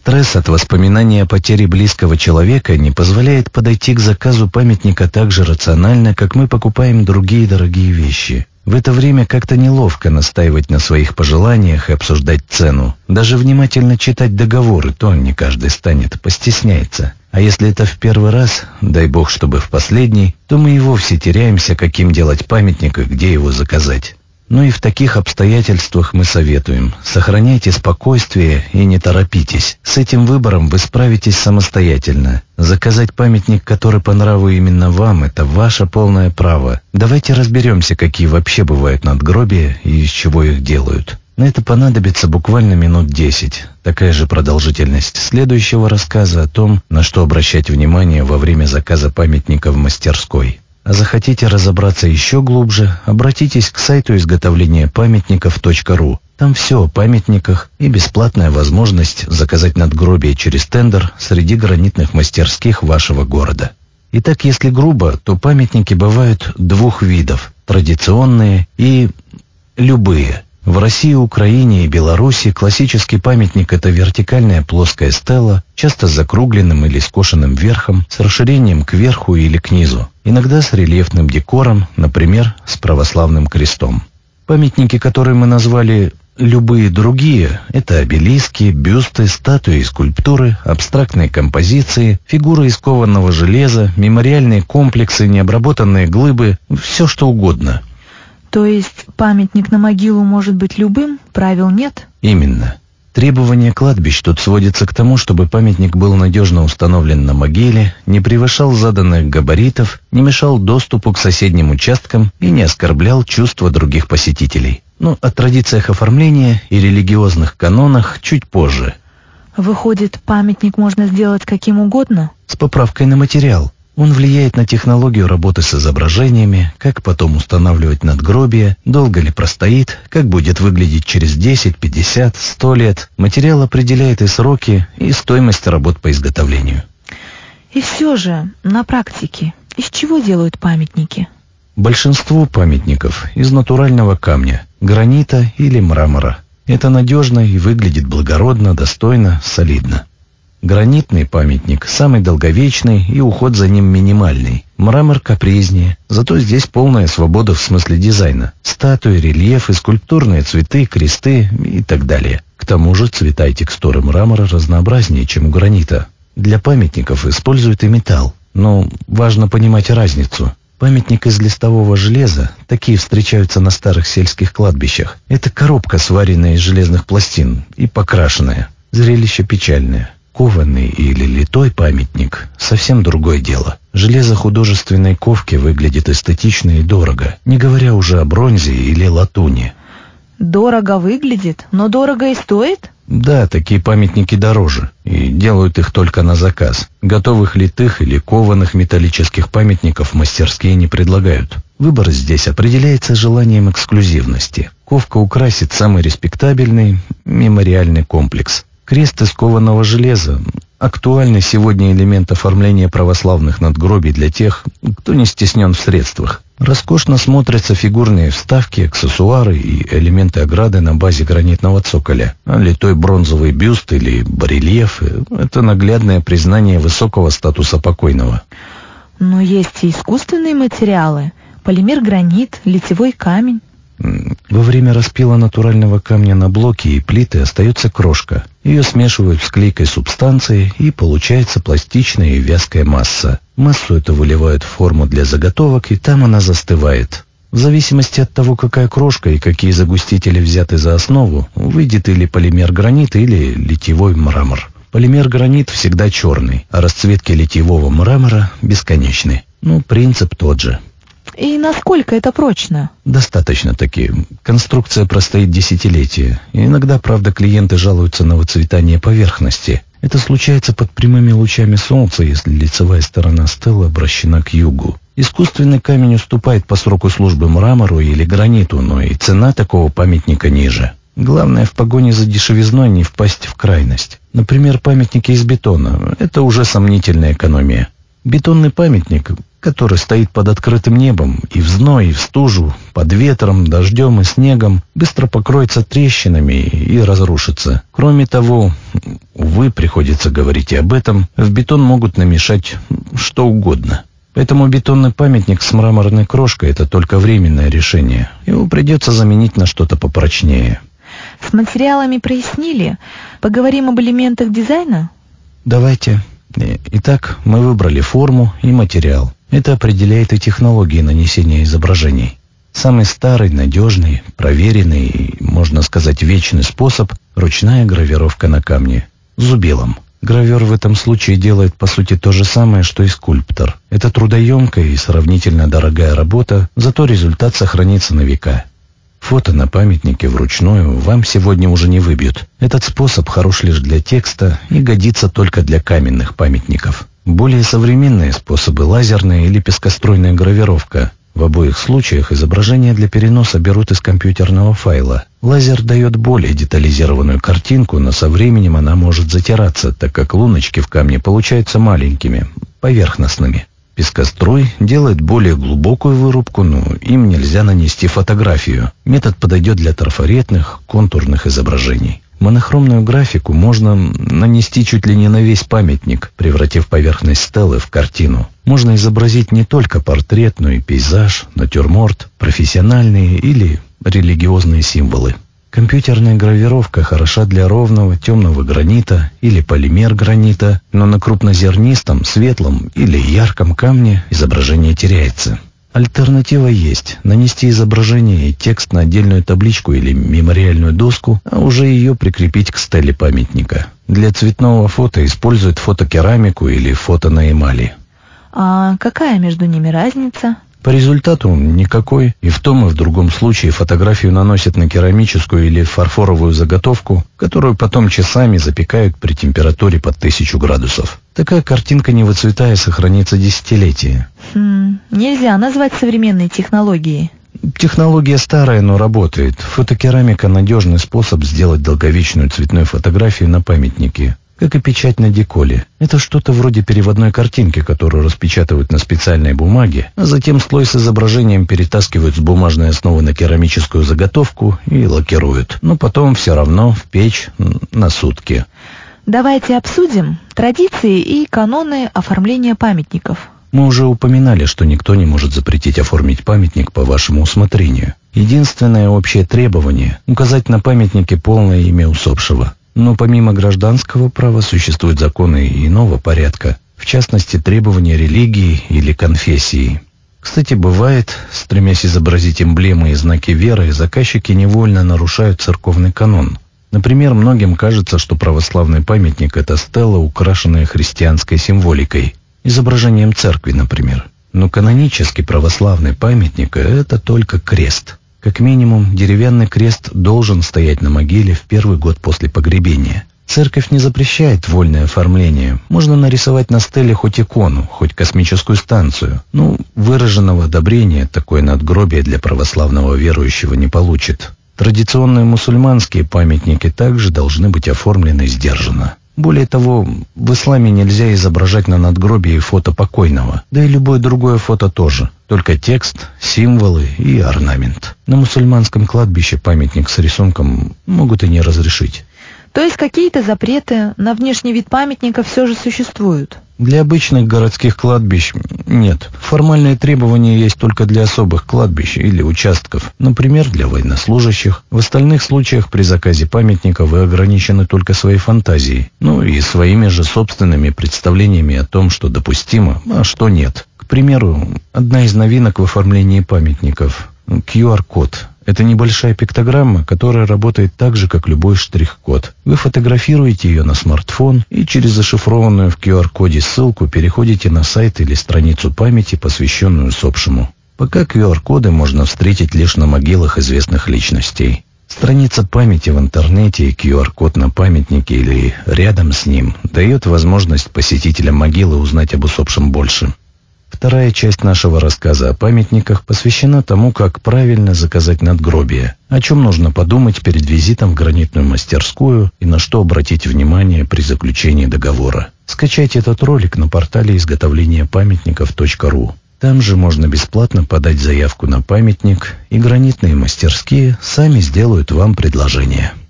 Стресс от воспоминания о потере близкого человека не позволяет подойти к заказу памятника так же рационально, как мы покупаем другие дорогие вещи. В это время как-то неловко настаивать на своих пожеланиях и обсуждать цену. Даже внимательно читать договоры то не каждый станет, постесняется. А если это в первый раз, дай бог, чтобы в последний, то мы и вовсе теряемся, каким делать памятник и где его заказать. Ну и в таких обстоятельствах мы советуем: сохраняйте спокойствие и не торопитесь. С этим выбором вы справитесь самостоятельно. Заказать памятник, который по нраву именно вам, это ваше полное право. Давайте разберемся, какие вообще бывают надгробия и из чего их делают. На это понадобится буквально минут 10. Такая же продолжительность следующего рассказа о том, на что обращать внимание во время заказа памятника в мастерской. А захотите разобраться еще глубже, обратитесь к сайту изготовления памятников.ру. Там все о памятниках и бесплатная возможность заказать надгробие через тендер среди гранитных мастерских вашего города. Итак, если грубо, то памятники бывают двух видов: традиционные и любые. В России, Украине и Беларуси классический памятник – это вертикальная плоская стела, часто с закругленным или скошенным верхом, с расширением кверху или к низу, иногда с рельефным декором, например, с православным крестом. Памятники, которые мы назвали «любые другие» – это обелиски, бюсты, статуи и скульптуры, абстрактные композиции, фигуры из кованого железа, мемориальные комплексы, необработанные глыбы – все что угодно. То есть памятник на могилу может быть любым, правил нет? Именно. Требования кладбищ тут сводятся к тому, чтобы памятник был надежно установлен на могиле, не превышал заданных габаритов, не мешал доступу к соседним участкам и не оскорблял чувства других посетителей. О традициях оформления и религиозных канонах чуть позже. Выходит, памятник можно сделать каким угодно? С поправкой на материал. Он влияет на технологию работы с изображениями, как потом устанавливать надгробие, долго ли простоит, как будет выглядеть через 10, 50, 100 лет. Материал определяет и сроки, и стоимость работ по изготовлению. И все же, на практике, из чего делают памятники? Большинство памятников из натурального камня, гранита или мрамора. Это надежно и выглядит благородно, достойно, солидно. Гранитный памятник самый долговечный и уход за ним минимальный. Мрамор капризнее, зато здесь полная свобода в смысле дизайна. Статуи, рельефы, скульптурные цветы, кресты и так далее. К тому же цвета и текстуры мрамора разнообразнее, чем у гранита. Для памятников используют и металл, но важно понимать разницу. Памятник из листового железа, такие встречаются на старых сельских кладбищах. Это коробка, сваренная из железных пластин и покрашенная. Зрелище печальное. Кованый или литой памятник – совсем другое дело. Железо художественной ковки выглядит эстетично и дорого, не говоря уже о бронзе или латуни. Дорого выглядит, но дорого и стоит? Да, такие памятники дороже, и делают их только на заказ. Готовых литых или кованых металлических памятников мастерские не предлагают. Выбор здесь определяется желанием эксклюзивности. Ковка украсит самый респектабельный мемориальный комплекс. Крест из кованого железа – актуальный сегодня элемент оформления православных надгробий для тех, кто не стеснен в средствах. Роскошно смотрятся фигурные вставки, аксессуары и элементы ограды на базе гранитного цоколя. А литой бронзовый бюст или барельеф – это наглядное признание высокого статуса покойного. Но есть и искусственные материалы – полимер, гранит, литьевой камень. Во время распила натурального камня на блоки и плиты остается крошка. Ее смешивают с клейкой субстанцией, и получается пластичная и вязкая масса. Массу эту выливают в форму для заготовок, и там она застывает. В зависимости от того, какая крошка и какие загустители взяты за основу, выйдет или полимер гранит, или литьевой мрамор. Полимер гранит всегда черный, а расцветки литьевого мрамора бесконечны. Принцип тот же. И насколько это прочно? Достаточно таки. Конструкция простоит десятилетия. И иногда, правда, клиенты жалуются на выцветание поверхности. Это случается под прямыми лучами солнца, если лицевая сторона стелы обращена к югу. Искусственный камень уступает по сроку службы мрамору или граниту, но и цена такого памятника ниже. Главное в погоне за дешевизной не впасть в крайность. Например, памятники из бетона – это уже сомнительная экономия. Бетонный памятник – который стоит под открытым небом и в зной, и в стужу, под ветром, дождем и снегом, быстро покроется трещинами и разрушится. Кроме того, увы, приходится говорить и об этом, в бетон могут намешать что угодно. Поэтому бетонный памятник с мраморной крошкой – это только временное решение. Его придется заменить на что-то попрочнее. С материалами прояснили. Поговорим об элементах дизайна? Давайте. Итак, мы выбрали форму и материал. Это определяет и технологии нанесения изображений. Самый старый, надежный, проверенный и, можно сказать, вечный способ – ручная гравировка на камне. Зубилом. Гравер в этом случае делает, по сути, то же самое, что и скульптор. Это трудоемкая и сравнительно дорогая работа, зато результат сохранится на века. Фото на памятнике вручную вам сегодня уже не выбьют. Этот способ хорош лишь для текста и годится только для каменных памятников. Более современные способы – лазерная или пескоструйная гравировка. В обоих случаях изображение для переноса берут из компьютерного файла. Лазер дает более детализированную картинку, но со временем она может затираться, так как луночки в камне получаются маленькими, поверхностными. Пескоструй делает более глубокую вырубку, но им нельзя нанести фотографию. Метод подойдет для трафаретных, контурных изображений. Монохромную графику можно нанести чуть ли не на весь памятник, превратив поверхность стелы в картину. Можно изобразить не только портрет, но и пейзаж, натюрморт, профессиональные или религиозные символы. Компьютерная гравировка хороша для ровного темного гранита или полимер гранита, но на крупнозернистом, светлом или ярком камне изображение теряется. Альтернатива есть – нанести изображение и текст на отдельную табличку или мемориальную доску, а уже ее прикрепить к стеле памятника. Для цветного фото используют фотокерамику или фото на эмали. А какая между ними разница? По результату никакой, и в том и в другом случае фотографию наносят на керамическую или фарфоровую заготовку, которую потом часами запекают при температуре под 1000 градусов. Такая картинка, не выцветая, сохранится десятилетия. Нельзя назвать современной технологией. Технология старая, но работает. Фотокерамика – надежный способ сделать долговечную цветную фотографию на памятнике. Как и печать на деколе. Это что-то вроде переводной картинки, которую распечатывают на специальной бумаге, а затем слой с изображением перетаскивают с бумажной основы на керамическую заготовку и лакируют. Но потом все равно в печь на сутки. Давайте обсудим традиции и каноны оформления памятников. Мы уже упоминали, что никто не может запретить оформить памятник по вашему усмотрению. Единственное общее требование – указать на памятнике полное имя усопшего. Но помимо гражданского права существуют законы иного порядка, в частности, требования религии или конфессии. Кстати, бывает, стремясь изобразить эмблемы и знаки веры, заказчики невольно нарушают церковный канон. Например, многим кажется, что православный памятник – это стела, украшенная христианской символикой, изображением церкви, например. Но канонически православный памятник – это только крест. Как минимум, деревянный крест должен стоять на могиле в первый год после погребения. Церковь не запрещает вольное оформление. Можно нарисовать на стеле хоть икону, хоть космическую станцию. Выраженного одобрения такое надгробие для православного верующего не получит. Традиционные мусульманские памятники также должны быть оформлены сдержанно. Более того, в исламе нельзя изображать на надгробии фото покойного, да и любое другое фото тоже, только текст, символы и орнамент. На мусульманском кладбище памятник с рисунком могут и не разрешить. То есть какие-то запреты на внешний вид памятника все же существуют? Для обычных городских кладбищ нет. Формальные требования есть только для особых кладбищ или участков, например, для военнослужащих. В остальных случаях при заказе памятника вы ограничены только своей фантазией, и своими же собственными представлениями о том, что допустимо, а что нет. К примеру, одна из новинок в оформлении памятников – QR-код. Это небольшая пиктограмма, которая работает так же, как любой штрих-код. Вы фотографируете ее на смартфон и через зашифрованную в QR-коде ссылку переходите на сайт или страницу памяти, посвященную усопшему. Пока QR-коды можно встретить лишь на могилах известных личностей. Страница памяти в интернете и QR-код на памятнике или рядом с ним дает возможность посетителям могилы узнать об усопшем больше. Вторая часть нашего рассказа о памятниках посвящена тому, как правильно заказать надгробие, о чем нужно подумать перед визитом в гранитную мастерскую и на что обратить внимание при заключении договора. Скачайте этот ролик на портале изготовления памятников.ру. Там же можно бесплатно подать заявку на памятник, и гранитные мастерские сами сделают вам предложение.